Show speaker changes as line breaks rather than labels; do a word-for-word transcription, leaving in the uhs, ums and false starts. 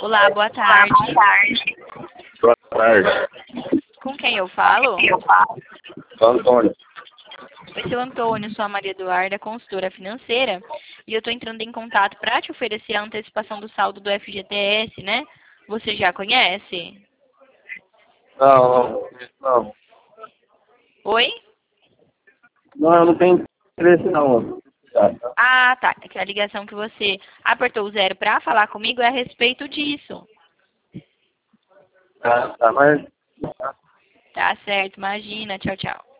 Olá, boa tarde.
Boa tarde.
Com quem eu falo?
Sou Antônio.
Oi, seu Antônio, sou a Maria Eduarda, consultora financeira, e eu estou entrando em contato para te oferecer a antecipação do saldo do F G T S, né? Você já conhece?
Não, não. Não,
Oi?
não eu não tenho interesse não. Tá,
Ah, tá. É que a ligação que você apertou o zero para falar comigo é a respeito disso.
tá, tá, mas...
Tá certo, imagina. Tchau, tchau.